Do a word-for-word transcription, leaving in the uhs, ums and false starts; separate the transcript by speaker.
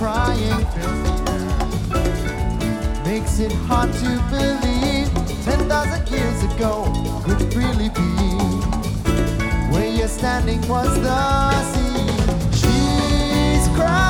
Speaker 1: crying makes it hard to believe ten thousand years ago could really be where you're standing was the sea. She's crying.